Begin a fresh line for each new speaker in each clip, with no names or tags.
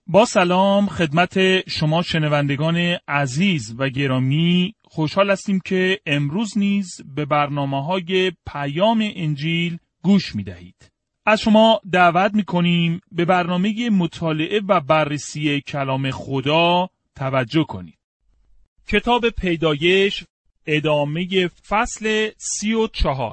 با سلام خدمت شما شنوندگان عزیز و گرامی، خوشحال هستیم که امروز نیز به برنامه‌های پیام انجیل گوش می‌دهید. از شما دعوت می‌کنیم به برنامه مطالعه و بررسی کلام خدا توجه کنید. کتاب پیدایش، ادامه فصل 34.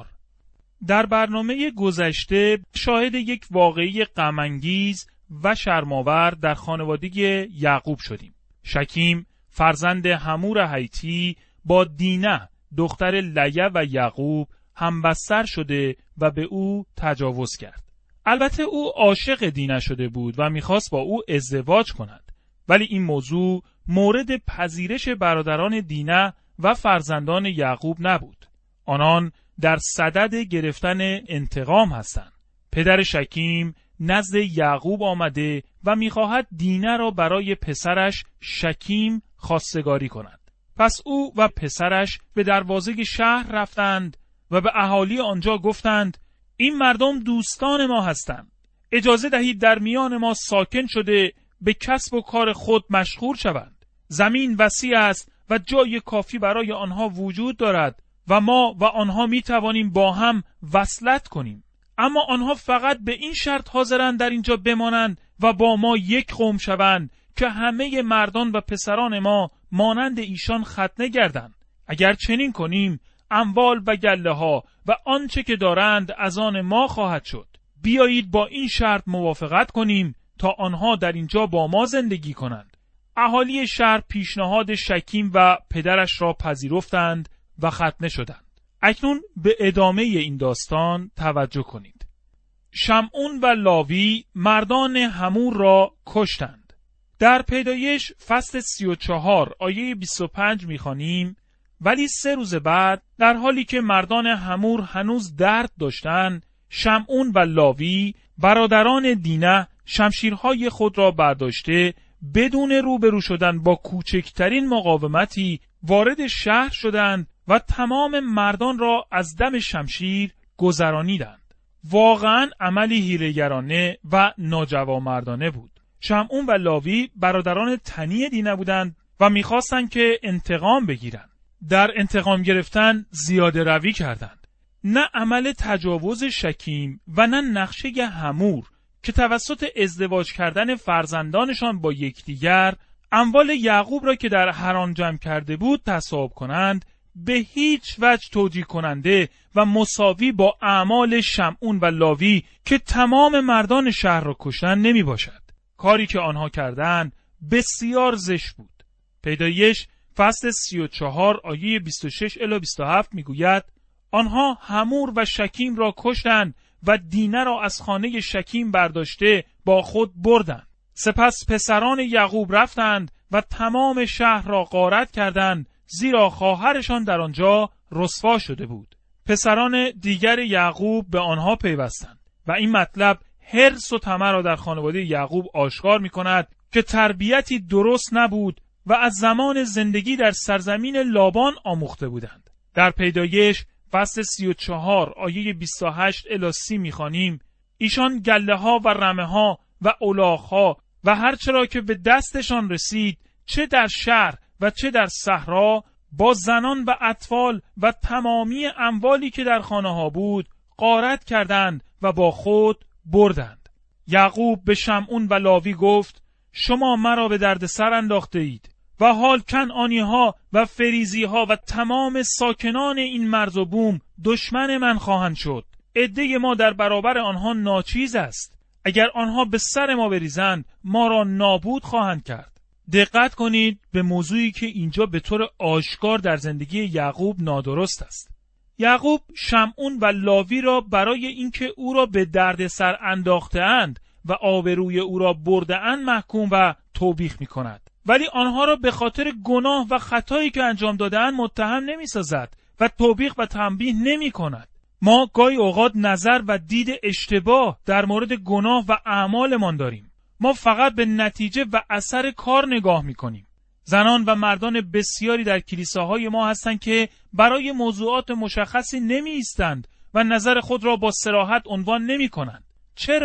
در برنامه گذشته شاهد یک واقعه غم‌انگیز و شرم‌آور در خانواده یعقوب شدیم. شکیم فرزند حمور هیتی با دینه دختر لیا و یعقوب همبستر شده و به او تجاوز کرد. البته او عاشق دینه شده بود و میخواست با او ازدواج کند، ولی این موضوع مورد پذیرش برادران دینه و فرزندان یعقوب نبود. آنان در صدد گرفتن انتقام هستند. پدر شکیم نزد یعقوب آمده و میخواهد دینه را برای پسرش شکیم خواستگاری کند. پس او و پسرش به دروازه شهر رفتند و به اهالی آنجا گفتند: این مردم دوستان ما هستند. اجازه دهید در میان ما ساکن شده به کسب و کار خود مشغول شوند. زمین وسیع است و جای کافی برای آنها وجود دارد و ما و آنها می توانیم با هم وصلت کنیم. اما آنها فقط به این شرط حاضرند در اینجا بمانند و با ما یک قوم شوند که همه مردان و پسران ما مانند ایشان ختنه گردند. اگر چنین کنیم اموال و گله ها و آنچه که دارند از آن ما خواهد شد. بیایید با این شرط موافقت کنیم تا آنها در اینجا با ما زندگی کنند. اهالی شهر پیشنهاد شکیم و پدرش را پذیرفتند و ختنه شدند. اکنون به ادامه این داستان توجه کنید. شمعون و لاوی مردان حمور را کشتند. در پیدایش فصل 34 آیه 25 می‌خوانیم: ولی 3 روز بعد در حالی که مردان حمور هنوز درد داشتند، شمعون و لاوی برادران دینه شمشیرهای خود را برداشته بدون روبرو شدن با کوچکترین مقاومتی وارد شهر شدند و تمام مردان را از دم شمشیر گذرانیدند. واقعا عملی حیله‌گرانه و ناجوانمردانه بود. شمعون و لاوی برادران تنی دینه بودند و می‌خواستند که انتقام بگیرند. در انتقام گرفتن زیاده روی کردند. نه عمل تجاوز شکیم و نه نقشه حمور که توسط ازدواج کردن فرزندانشان با یکدیگر اموال یعقوب را که در حران جمع کرده بود تصاحب کنند به هیچ وجه توجیه کننده و مساوی با اعمال شمعون و لاوی که تمام مردان شهر را کشتند نمی باشد. کاری که آنها کردند بسیار زشت بود. پیدایش فصل 34 آیه 26 الی 27 میگوید: آنها حمور و شکیم را کشتند و دینه را از خانه شکیم برداشته با خود بردند. سپس پسران یعقوب رفتند و تمام شهر را غارت کردند، زیرا خواهرشان در آنجا رسوا شده بود. پسران دیگر یعقوب به آنها پیوستند و این مطلب حرص و طمع را در خانواده یعقوب آشکار می‌کند که تربیتی درست نبود و از زمان زندگی در سرزمین لابان آموخته بودند. در پیدایش فصل 34 آیه 28 الی 30 می‌خوانیم: ایشان گله ها و رمه ها و الاغ ها و هر چرا که به دستشان رسید، چه در شهر و چه در صحرا، با زنان و اطفال و تمامی اموالی که در خانه ها بود غارت کردند و با خود بردند. یعقوب به شمعون و لاوی گفت: شما مرا به درد سر انداخته اید و حال کنعانی ها و فریزی ها و تمام ساکنان این مرز و بوم دشمن من خواهند شد. عده ما در برابر آنها ناچیز است. اگر آنها به سر ما بریزند ما را نابود خواهند کرد. دقت کنید به موضوعی که اینجا به طور آشکار در زندگی یعقوب نادرست است. یعقوب شمعون و لاوی را برای اینکه او را به دردسر انداخته‌اند و آبروی او را برده‌اند محکوم و توبیخ می‌کند، ولی آنها را به خاطر گناه و خطایی که انجام داده‌اند متهم نمی‌سازد و توبیخ و تنبیه نمی‌کند. ما گاهی اوقات نظر و دید اشتباه در مورد گناه و اعمالمان داریم. ما فقط به نتیجه و اثر کار نگاه می‌کنیم. زنان و مردان بسیاری در کلیساهای ما هستند که برای موضوعات مشخصی نمی‌ایستند و نظر خود را با صراحت عنوان نمی‌کنند. چرا؟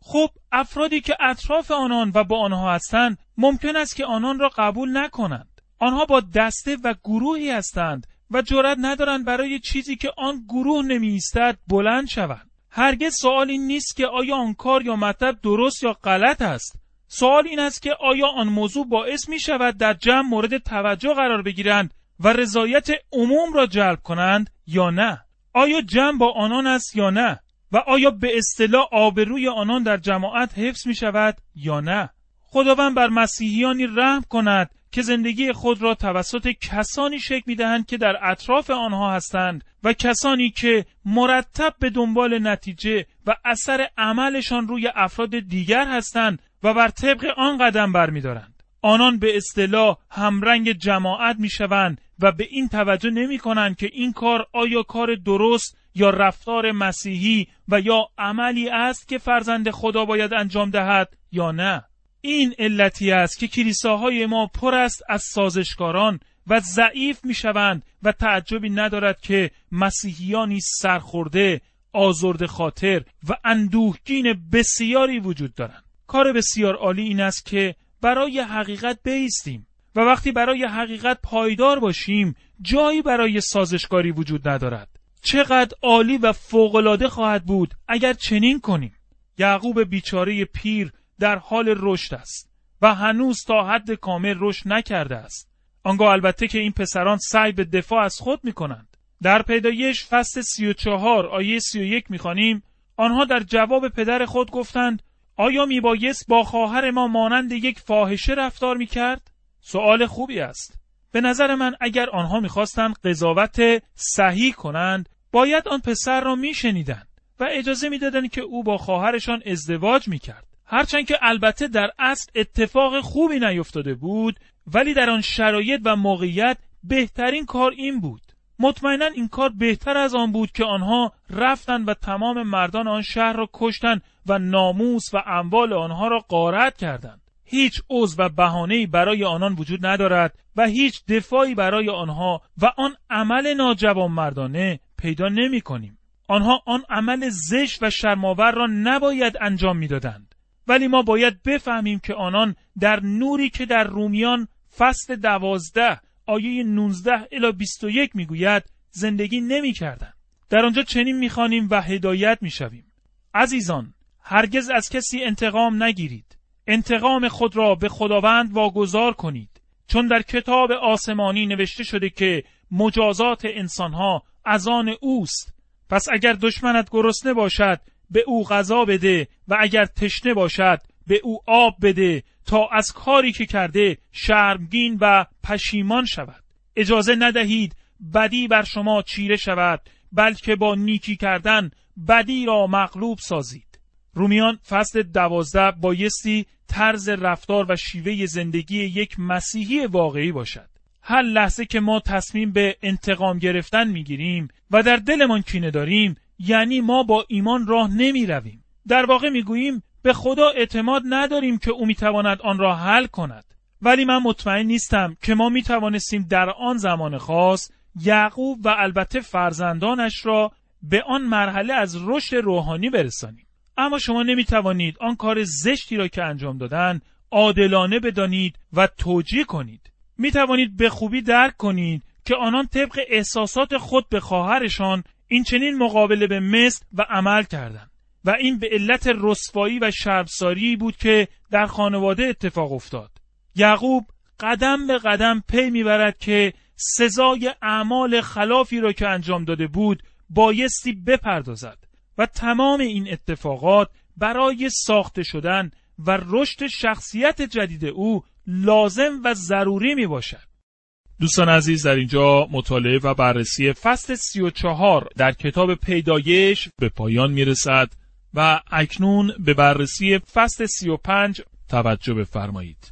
خب افرادی که اطراف آنان و با آنها هستند ممکن است که آنان را قبول نکنند. آنها با دسته و گروهی هستند و جرأت ندارند برای چیزی که آن گروه نمی ایستد بلند شوند. هرگز سوال این نیست که آیا آن کار یا مطلب درست یا غلط است. سوال این است که آیا آن موضوع باعث می شود در جمع مورد توجه قرار بگیرند و رضایت عموم را جلب کنند یا نه؟ آیا جمع با آنان است یا نه؟ و آیا به اصطلاح آبروی آنان در جماعت حفظ می شود یا نه؟ خداوند بر مسیحیانی رحم کند که زندگی خود را توسط کسانی شکل می دهند که در اطراف آنها هستند و کسانی که مرتب به دنبال نتیجه و اثر عملشان روی افراد دیگر هستند و بر طبق آن قدم برمی دارند. آنان به اصطلاح همرنگ جماعت می شوند و به این توجه نمی کنند که این کار آیا کار درست یا رفتار مسیحی و یا عملی است که فرزند خدا باید انجام دهد یا نه. این علتی است که کلیساهای ما پر است از سازشکاران و ضعیف می شوند و تعجبی ندارد که مسیحیانی سرخورده، آزرده خاطر و اندوهگین بسیاری وجود دارند. کار بسیار عالی این است که برای حقیقت بایستیم و وقتی برای حقیقت پایدار باشیم جایی برای سازشکاری وجود ندارد. چقدر عالی و فوق‌العاده خواهد بود اگر چنین کنیم. یعقوب بیچاره پیر در حال رشد است و هنوز تا حد کامل رشد نکرده است. آنگاه البته که این پسران سعی به دفاع از خود می‌کنند. در پیدایش فصل 34 آیه 31 می‌خوانیم آنها در جواب پدر خود گفتند آیا میبایست با خواهر ما مانند یک فاحشه رفتار می‌کرد؟ سؤال خوبی است. به نظر من اگر آنها می‌خواستند قضاوت صحیح کنند باید آن پسر را می‌شنیدند و اجازه می‌دادند که او با خواهرشان ازدواج می‌کرد. هرچند که البته در اصل اتفاق خوبی نیفتاده بود، ولی در آن شرایط و موقعیت بهترین کار این بود. مطمئناً این کار بهتر از آن بود که آنها رفتند و تمام مردان آن شهر را کشتند و ناموس و اموال آنها را غارت کردند. هیچ عذر و بهانه‌ای برای آنان وجود ندارد و هیچ دفاعی برای آنها و آن عمل ناجوانمردانه پیدا نمی‌کنیم. آنها آن عمل زشت و شرم‌آور را نباید انجام می‌دادند. ولی ما باید بفهمیم که آنان در نوری که در رومیان فصل 12 آیه 19 الی 21 میگوید زندگی نمی‌کردند. در آنجا چنین می‌خوانیم و هدایت می‌شویم: عزیزان، هرگز از کسی انتقام نگیرید. انتقام خود را به خداوند واگذار کنید، چون در کتاب آسمانی نوشته شده که مجازات انسان‌ها از آن اوست. پس اگر دشمنت گرسنه باشد به او غذا بده و اگر تشنه باشد به او آب بده تا از کاری که کرده شرمگین و پشیمان شود. اجازه ندهید بدی بر شما چیره شود، بلکه با نیکی کردن بدی را مغلوب سازید. رومیان فصل 12 بایستی طرز رفتار و شیوه زندگی یک مسیحی واقعی باشد. هر لحظه که ما تصمیم به انتقام گرفتن میگیریم و در دلمان کینه داریم، یعنی ما با ایمان راه نمی رویم. در واقع میگوییم به خدا اعتماد نداریم که او میتواند آن را حل کند. ولی من مطمئن نیستم که ما میتوانستیم در آن زمان خاص یعقوب و البته فرزندانش را به آن مرحله از رشد روحانی برسانیم. اما شما نمیتوانید آن کار زشتی را که انجام دادن عادلانه بدانید و توجیه کنید. میتوانید به خوبی درک کنید که آنان طبق احساسات خود به خواهرشان این چنین مقابله به مثل و عمل کردند و این به علت رسوایی و شرمساری بود که در خانواده اتفاق افتاد. یعقوب قدم به قدم پی میبرد که سزای اعمال خلافی را که انجام داده بود بایستی بپردازد و تمام این اتفاقات برای ساخته شدن و رشد شخصیت جدید او لازم و ضروری می باشد. دوستان عزیز، در اینجا مطالعه و بررسی فصل 34 در کتاب پیدایش به پایان می رسد و اکنون به بررسی فصل 35 توجه بفرمایید.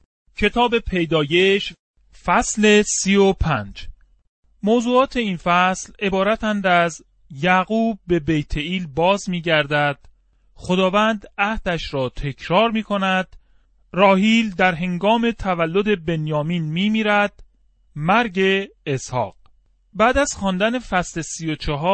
کتاب پیدایش فصل 35. موضوعات این فصل عبارتند از یعقوب به بیت ایل باز می گردد، خداوند عهدش را تکرار می کند، راهیل در هنگام تولد بنیامین می میرد، مرگ اسحاق. بعد از خواندن فصل 34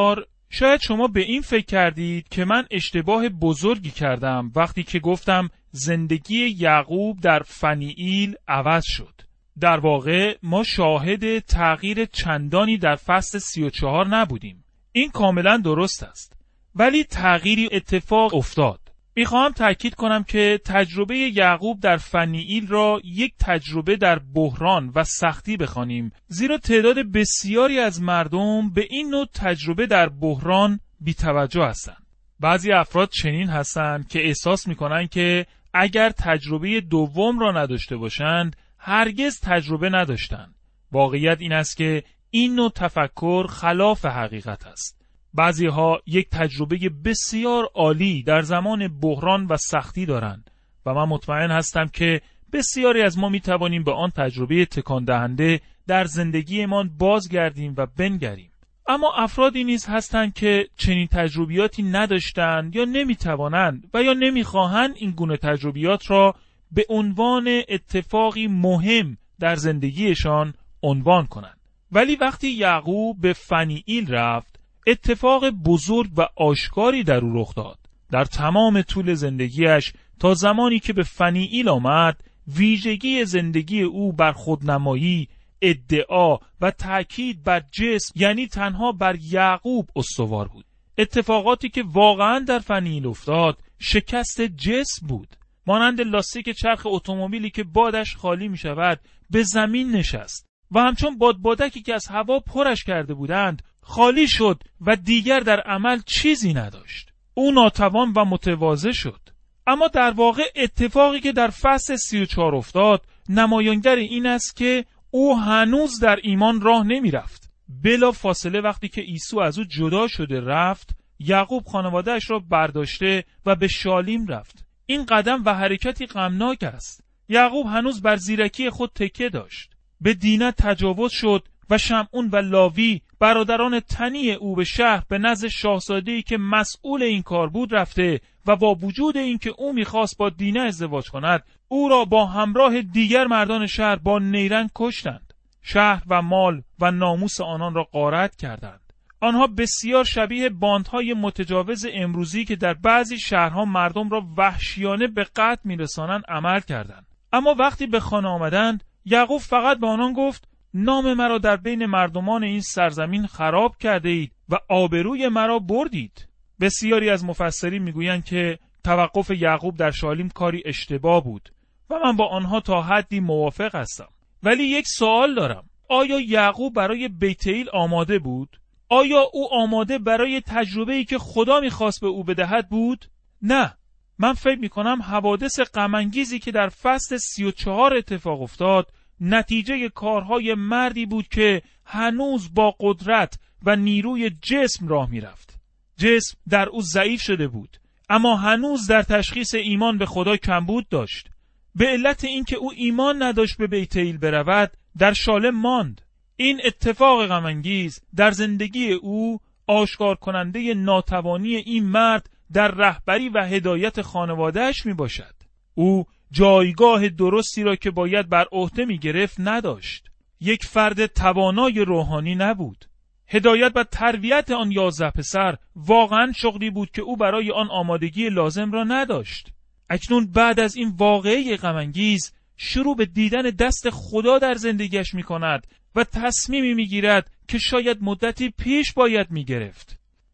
شاید شما به این فکر کردید که من اشتباه بزرگی کردم وقتی که گفتم زندگی یعقوب در فنییل عوض شد. در واقع ما شاهد تغییر چندانی در فصل 34 نبودیم. این کاملا درست است. ولی تغییری اتفاق افتاد. میخواهم تأکید کنم که تجربه یعقوب در فنییل را یک تجربه در بحران و سختی بخوانیم، زیرا تعداد بسیاری از مردم به این نوع تجربه در بحران بی‌توجه هستند. بعضی افراد چنین هستند که احساس میکنند که اگر تجربه دوم را نداشته باشند هرگز تجربه نداشتند. واقعیت این است که این نوع تفکر خلاف حقیقت است. بعضی ها یک تجربه بسیار عالی در زمان بحران و سختی دارند و من مطمئن هستم که بسیاری از ما می توانیم به آن تجربه تکان دهنده در زندگیمان بازگردیم و بنگریم. اما افرادی نیز هستند که چنین تجربیاتی نداشتند یا نمی توانند و یا نمی خواهند این گونه تجربیات را به عنوان اتفاقی مهم در زندگیشان عنوان کنند. ولی وقتی یعقوب به فنییل رفت، اتفاق بزرگ و آشکاری در او رخ داد. در تمام طول زندگیش تا زمانی که به فنییل آمد، ویژگی زندگی او بر خودنمایی، ادعا و تأکید بر جسم، یعنی تنها بر یعقوب استوار بود. اتفاقاتی که واقعاً در فنییل افتاد شکست جسم بود. مانند لاستیک چرخ اتومبیلی که بادش خالی می شود به زمین نشست و همچون بادبادکی که از هوا پرش کرده بودند خالی شد و دیگر در عمل چیزی نداشت. او ناتوان و متواضع شد. اما در واقع اتفاقی که در فصل 34 افتاد نمایانگر این است که او هنوز در ایمان راه نمی رفت. بلا فاصله وقتی که عیسی از او جدا شده رفت، یعقوب خانواده‌اش را برداشته و به شالیم رفت. این قدم و حرکتی غمناک است. یعقوب هنوز بر زیرکی خود تکیه داشت. به دینه تجاوز شد و شمعون و لاوی برادران تنی او به شهر به نزد شاهزاده‌ای که مسئول این کار بود رفته و با وجود اینکه او می‌خواست با دینه ازدواج کند، او را با همراه دیگر مردان شهر با نیرنگ کشتند. شهر و مال و ناموس آنان را غارت کردند. آنها بسیار شبیه باندهای متجاوز امروزی که در بعضی شهرها مردم را وحشیانه به قتل می‌رسانند عمل کردند. اما وقتی به خانه آمدند، یعقوب فقط به آنان گفت: نام مرا در بین مردمان این سرزمین خراب کرده اید و آبروی مرا بردید. بسیاری از مفسرین میگویند که توقف یعقوب در شالیم کاری اشتباه بود و من با آنها تا حدی موافق هستم. ولی یک سوال دارم: آیا یعقوب برای بیتیل آماده بود؟ آیا او آماده برای تجربه‌ای که خدا می‌خواست به او بدهد بود؟ نه. من فکر می‌کنم حوادث غم‌انگیزی که در فصل 34 اتفاق افتاد نتیجه کارهای مردی بود که هنوز با قدرت و نیروی جسم راه می‌رفت. جسم در او ضعیف شده بود، اما هنوز در تشخیص ایمان به خدا کمبود داشت. به علت اینکه او ایمان نداشت به بیتیل برود، در شالم ماند. این اتفاق غم‌انگیز در زندگی او آشکار کننده ناتوانی این مرد در رهبری و هدایت خانواده‌اش می باشد. او جایگاه درستی را که باید بر عهده می گرفت نداشت. یک فرد توانای روحانی نبود. هدایت و تربیت آن 11 پسر واقعاً شغلی بود که او برای آن آمادگی لازم را نداشت. اکنون بعد از این واقعه غم‌انگیز شروع به دیدن دست خدا در زندگیش می کند و تصمیمی می گیرد که شاید مدتی پیش باید می گرفت.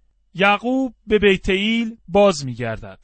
یعقوب به بیتیل باز می گردد.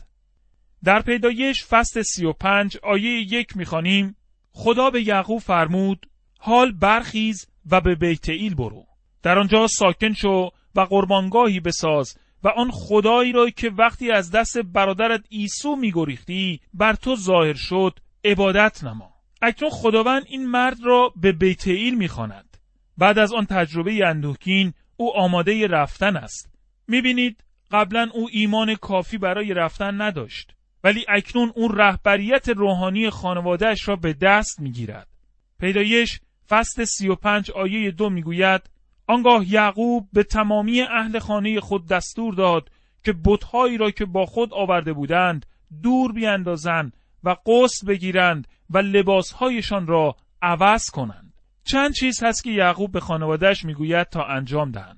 در پیدایش فصل 35 آیه 1 می خوانیم: خدا به یعقوب فرمود: حال برخیز و به بیتیل برو. در آنجا ساکن شو و قربانگاهی بساز و آن خدایی را که وقتی از دست برادرت عیسی می گریختی بر تو ظاهر شد عبادت نما. اکنون خداوند این مرد را به بیتیل می خواند. بعد از آن تجربه اندوهگین او آماده رفتن است. می بینید قبلا او ایمان کافی برای رفتن نداشت، ولی اکنون اون رهبریت روحانی خانوادهش را به دست می گیرد. پیدایش فصل 35 آیه 2 می گوید: آنگاه یعقوب به تمامی اهل خانه خود دستور داد که بت‌هایی را که با خود آورده بودند دور بیاندازند و غسل بگیرند و لباسهایشان را عوض کنند. چند چیز هست که یعقوب به خانوادهش میگوید تا انجام دهند.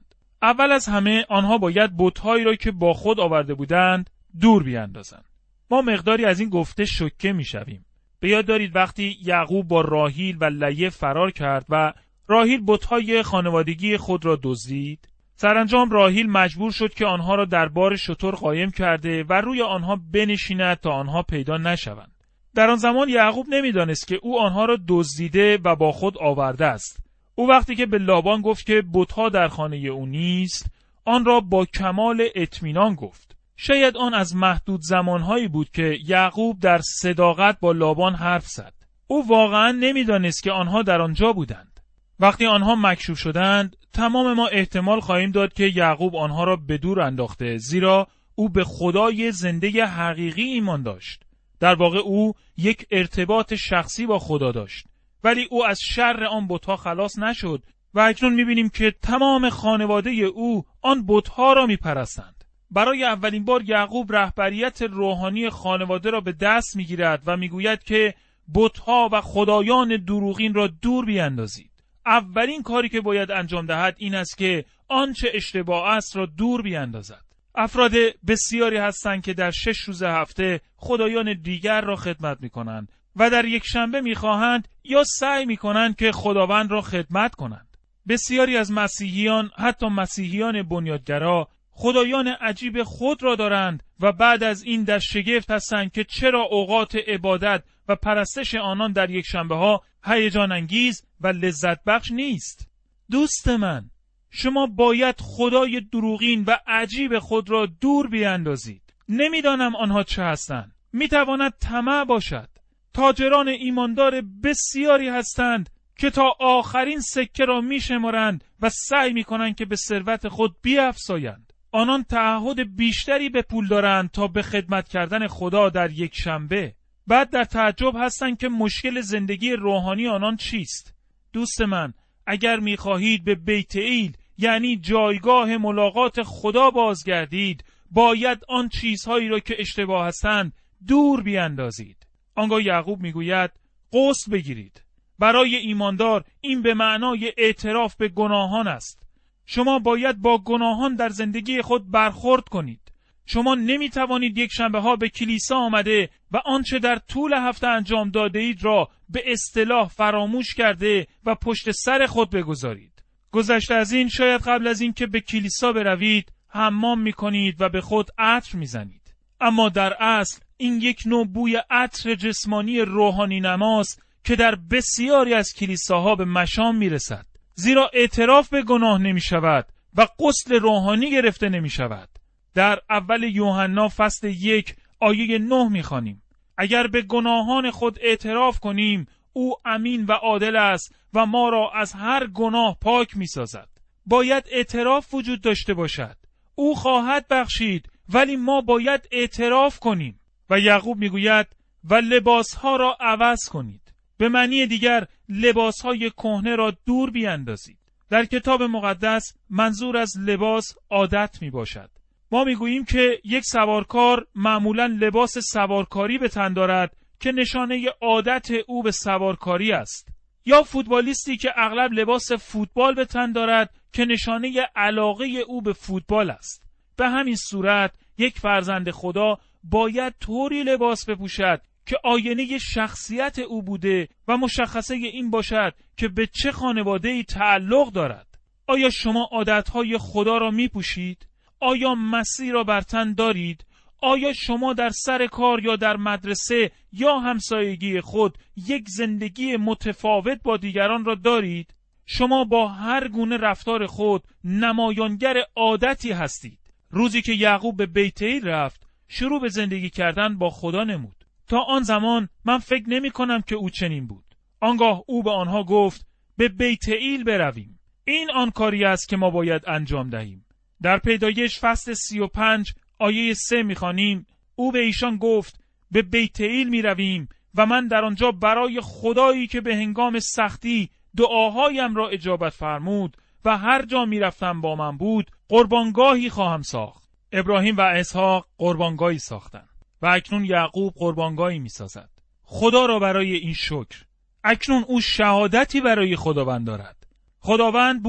اول از همه آنها باید بت‌هایی را که با خود آورده بودند دور بیاندازند. ما مقداری از این گفته شوکه می‌شویم. به یاد دارید وقتی یعقوب با راحیل و لیه فرار کرد و راحیل بت‌های خانوادگی خود را دزدید؟ سرانجام راحیل مجبور شد که آنها را در بار شتر قایم کرده و روی آنها بنشیند تا آنها پیدا نشوند. در آن زمان یعقوب نمی‌دانست که او آنها را دزدیده و با خود آورده است. او وقتی که به لابان گفت که بت‌ها در خانه او نیست، آن را با کمال اطمینان گفت. شاید آن از محدود زمانهایی بود که یعقوب در صداقت با لابان حرف زد. او واقعا نمی‌دانست که آنها در آنجا بودند. وقتی آنها مکشوف شدند، تمام ما احتمال خواهیم داد که یعقوب آنها را به دور انداخته، زیرا او به خدای زنده حقیقی ایمان داشت. در واقع او یک ارتباط شخصی با خدا داشت، ولی او از شر آن بت‌ها خلاص نشد و اکنون می‌بینیم که تمام خانواده او آن بت‌ها را می‌پرستند. برای اولین بار یعقوب رهبریت روحانی خانواده را به دست می‌گیرد و می‌گوید که بت‌ها و خدایان دروغین را دور بیاندازید. اولین کاری که باید انجام دهد این است که آنچه اشتباه است را دور بیاندازد. افراد بسیاری هستند که در 6 روز هفته خدایان دیگر را خدمت می‌کنند و در یک شنبه می‌خواهند یا سعی می‌کنند که خداوند را خدمت کنند. بسیاری از مسیحیان، حتی مسیحیان بنیادگرا، خدایان عجیب خود را دارند و بعد از این در شگفت هستند که چرا اوقات عبادت و پرستش آنان در یک شنبه ها هیجان انگیز و لذت بخش نیست. دوست من، شما باید خدای دروغین و عجیب خود را دور بیاندازید. نمیدانم آنها چه هستند. میتواند طمع باشد. تاجران ایماندار بسیاری هستند که تا آخرین سکه را میشمارند و سعی میکنند که به ثروت خود بیفزایند. آنان تعهد بیشتری به پول دارند تا به خدمت کردن خدا در یک شنبه. بعد در تعجب هستند که مشکل زندگی روحانی آنان چیست. دوست من، اگر میخواهید به بیت ایل، یعنی جایگاه ملاقات خدا بازگردید، باید آن چیزهایی را که اشتباه هستند دور بیاندازید. آنگاه یعقوب میگوید غسل بگیرید. برای ایماندار این به معنای اعتراف به گناهان است. شما باید با گناهان در زندگی خود برخورد کنید. شما نمیتوانید یک شنبه ها به کلیسا آمده و آنچه در طول هفته انجام داده اید را به اصطلاح فراموش کرده و پشت سر خود بگذارید. گذشته از این، شاید قبل از این که به کلیسا بروید حمام میکنید و به خود عطر میزنید. اما در اصل این یک نوع بوی عطر جسمانی روحانی نماست که در بسیاری از کلیساها به مشام میرسد، زیرا اعتراف به گناه نمی شود و غسل روحانی گرفته نمی شود. در اول یوحنا فصل 1 آیه 9 میخوانیم: اگر به گناهان خود اعتراف کنیم، او امین و عادل است و ما را از هر گناه پاک میسازد. باید اعتراف وجود داشته باشد. او خواهد بخشید، ولی ما باید اعتراف کنیم. و یعقوب میگوید و لباسها را عوض کنید. به معنی دیگر لباسهای کهنه را دور بیاندازید. در کتاب مقدس منظور از لباس عادت می باشد. ما میگوییم که یک سوارکار معمولاً لباس سوارکاری به تن دارد که نشانه عادت او به سوارکاری است. یا فوتبالیستی که اغلب لباس فوتبال به تن دارد که نشانه علاقه او به فوتبال است. به همین صورت یک فرزند خدا باید طوری لباس بپوشد که آینه شخصیت او بوده و مشخصه این باشد که به چه خانواده‌ای تعلق دارد. آیا شما عادتهای خدا را می پوشید؟ آیا مسیح را بر تن دارید؟ آیا شما در سر کار یا در مدرسه یا همسایگی خود یک زندگی متفاوت با دیگران را دارید؟ شما با هر گونه رفتار خود نمایانگر عادتی هستید. روزی که یعقوب به بیت ایل رفت، شروع به زندگی کردن با خدا نمود. تا آن زمان من فکر نمی کنم که او چنین بود. آنگاه او به آنها گفت به بیت ایل برویم. این آن کاری است که ما باید انجام دهیم. در پیدایش فصل 35 آیه 3 می‌خوانیم: او به ایشان گفت به بیت ایل می‌رویم و من در آنجا برای خدایی که به هنگام سختی دعاهایم را اجابت فرمود و هر جا می‌رفتم با من بود، قربانگاهی خواهم ساخت. ابراهیم و اسحاق قربانگاهی ساختند و اکنون یعقوب قربانگاهی می‌سازد. خدا را برای این شکر. اکنون او شهادتی برای خداوند دارد. خداوند بود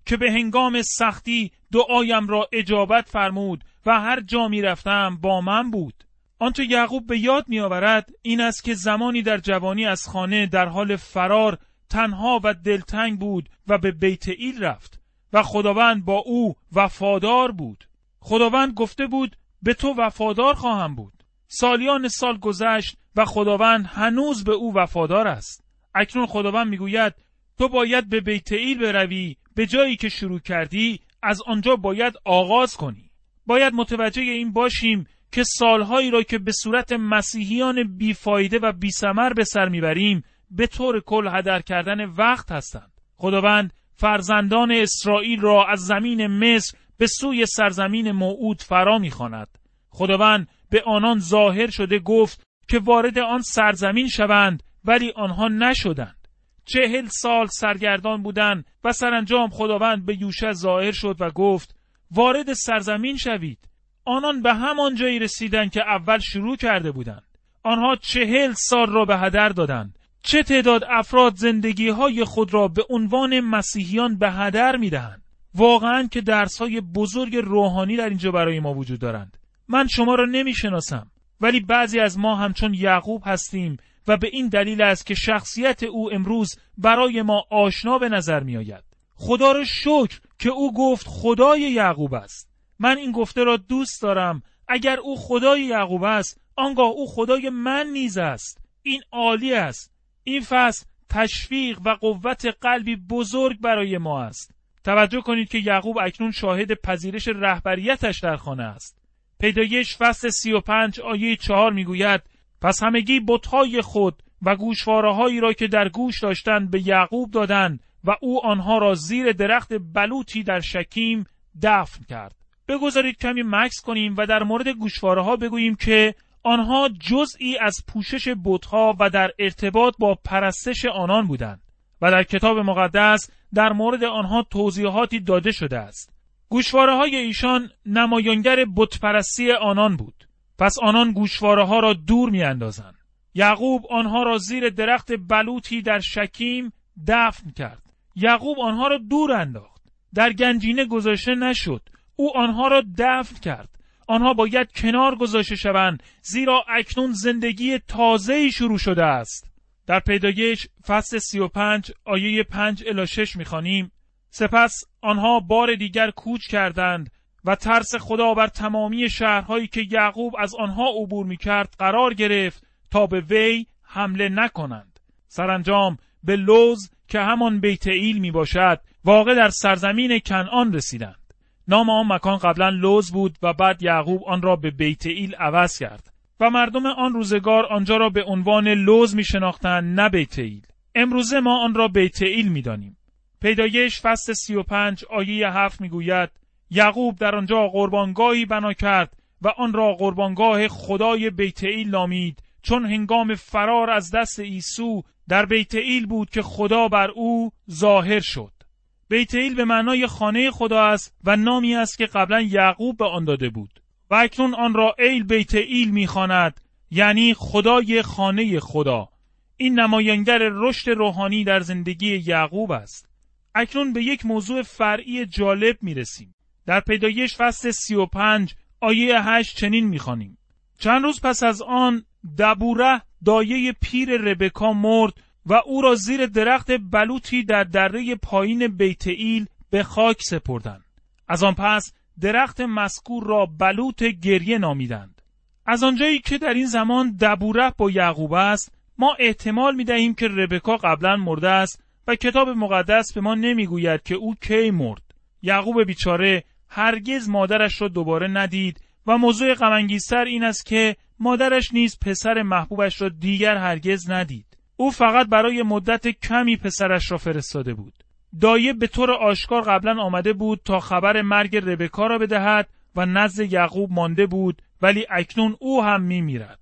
که به هنگام سختی دعایم را اجابت فرمود و هر جا می رفتم با من بود. آنچه یعقوب به یاد می آورد این است که زمانی در جوانی از خانه در حال فرار تنها و دلتنگ بود و به بیت ایل رفت و خداوند با او وفادار بود. خداوند گفته بود به تو وفادار خواهم بود. سالیان سال گذشت و خداوند هنوز به او وفادار است. اکنون خداوند میگوید تو باید به بیت ایل بروی، به جایی که شروع کردی از آنجا باید آغاز کنی. باید متوجه این باشیم که سالهایی را که به صورت مسیحیان بیفایده و بی‌ثمر به سر میبریم به طور کل هدر کردن وقت هستند. خداوند فرزندان اسرائیل را از زمین مصر به سوی سرزمین موعود فرا می‌خواند. خداوند به آنان ظاهر شده گفت که وارد آن سرزمین شوند، ولی آنها نشدند. 40 سال سرگردان بودند و سرانجام خداوند به یوشع ظاهر شد و گفت وارد سرزمین شوید. آنان به همان جایی رسیدند که اول شروع کرده بودند. آنها 40 سال را به هدر دادند. چه تعداد افراد زندگی‌های خود را به عنوان مسیحیان به هدر می‌دهند. واقعاً که درس‌های بزرگ روحانی در اینجا برای ما وجود دارند. من شما را نمی‌شناسم، ولی بعضی از ما همچون یعقوب هستیم و به این دلیل است که شخصیت او امروز برای ما آشنا به نظر می‌آید. خدا را شکر که او گفت خدای یعقوب است. من این گفته را دوست دارم. اگر او خدای یعقوب است، آنگاه او خدای من نیز است. این عالی است. این فصل تشویق و قوت قلبی بزرگ برای ما است. توجه کنید که یعقوب اکنون شاهد پذیرش رهبریتش در خانه است. پیدایش فصل 35 آیه 4 میگوید پس همگی بت‌های خود و گوشواره‌هایی را که در گوش داشتند به یعقوب دادند و او آنها را زیر درخت بلوطی در شکیم دفن کرد. بگذارید کمی مکث کنیم و در مورد گوشواره‌ها بگوییم که آنها جزئی از پوشش بت‌ها و در ارتباط با پرستش آنان بودند و در کتاب مقدس در مورد آنها توضیحاتی داده شده است. گوشواره‌های ایشان نمایانگر بت‌پرستی آنان بود. پس آنان گوشواره‌ها را دور می‌اندازند. یعقوب آنها را زیر درخت بلوطی در شکیم دفن کرد. یعقوب آنها را دور انداخت. در گنجینه گذاشته نشد. او آنها را دفن کرد. آنها باید کنار گذاشته شوند، زیرا اکنون زندگی تازه‌ای شروع شده است. در پیدایش فصل 35 آیه 5 الی 6 می‌خوانیم: سپس آنها بار دیگر کوچ کردند و ترس خدا بر تمامی شهرهایی که یعقوب از آنها عبور می‌کرد قرار گرفت تا به وی حمله نکنند. سرانجام به لوز که همان بیت ایل میباشد واقع در سرزمین کنعان رسیدند. نام آن مکان قبلا لوز بود و بعد یعقوب آن را به بیت ایل عوض کرد و مردم آن روزگار آنجا را به عنوان لوز میشناختند، نه بیت ایل. امروزه ما آن را بیت ایل میدانیم. پیدایش فصل 35 آیه 7 میگوید: یعقوب در آنجا قربانگاهی بنا کرد و آن را قربانگاه خدای بیت ایل نامید، چون هنگام فرار از دست عیسی در بیت ایل بود که خدا بر او ظاهر شد. بیت ایل به معنای خانه خدا است و نامی است که قبلا یعقوب به آن داده بود و اکنون آن را ایل بیت ایل می‌خواند، یعنی خدای خانه خدا. این نمایانگر رشد روحانی در زندگی یعقوب است. اکنون به یک موضوع فرعی جالب می‌رسیم. در پیدایش فصل 35 آیه 8 چنین می‌خوانیم: چند روز پس از آن دبوره دایه پیر ربکا مرد و او را زیر درخت بلوطی در دره پایین بیت ایل به خاک سپردند. از آن پس درخت مذکور را بلوط گریه نامیدند. از آنجایی که در این زمان دبوره با یعقوب است، ما احتمال می‌دهیم که ربکا قبلا مرده است و کتاب مقدس به ما نمیگوید که او کی مرد. یعقوب بیچاره هرگز مادرش را دوباره ندید و موضوع غم انگیزتر این است که مادرش نیز پسر محبوبش را دیگر هرگز ندید. او فقط برای مدت کمی پسرش را فرستاده بود. دایه به طور آشکار قبلا آمده بود تا خبر مرگ ربکا را بدهد و نزد یعقوب مانده بود، ولی اکنون او هم میمیرد.